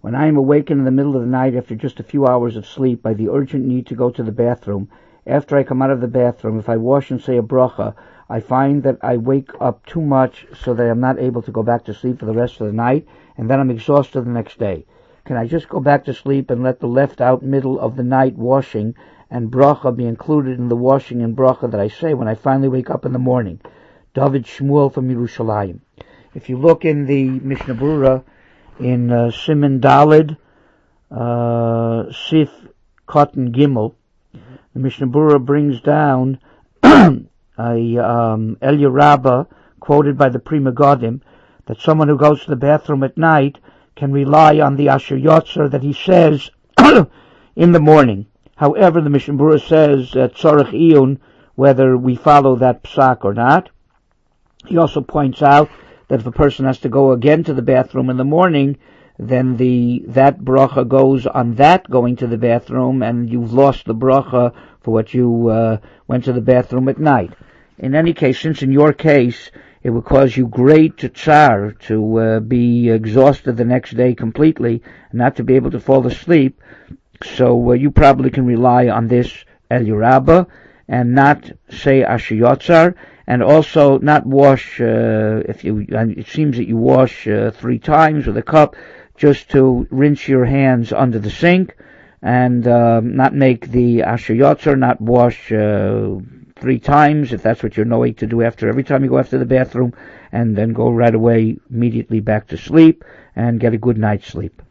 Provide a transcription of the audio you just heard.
When I am awakened in the middle of the night after just a few hours of sleep by the urgent need to go to the bathroom, after I come out of the bathroom, if I wash and say a bracha, I find that I wake up too much so that I'm not able to go back to sleep for the rest of the night, and then I'm exhausted the next day. Can I just go back to sleep and let the left out middle of the night washing and bracha be included in the washing and bracha that I say when I finally wake up in the morning? David Shmuel from Yerushalayim. If you look in the Mishnah Berurah, in Siman Daled, Sif Cotton Gimel, the Mishnah Berurah brings down Elia Rabbah, quoted by the Pri Megadim, that someone who goes to the bathroom at night can rely on the Asher Yotzer that he says in the morning. However, the Mishnah Berurah says Tzorech Iyun, whether we follow that psak or not. He also points out that if a person has to go again to the bathroom in the morning, then that bracha goes on that going to the bathroom, and you've lost the bracha for what you went to the bathroom at night. In any case, since in your case it would cause you great tsar to be exhausted the next day completely, and not to be able to fall asleep, so you probably can rely on this Elia Rabbah and not say Asher Yotzar, and also not wash, it seems that you wash 3 times with a cup, just to rinse your hands under the sink, and not make the Asher Yotzar, not wash 3 times, if that's what you're knowing to do every time you go after the bathroom, and then go right away immediately back to sleep, and get a good night's sleep.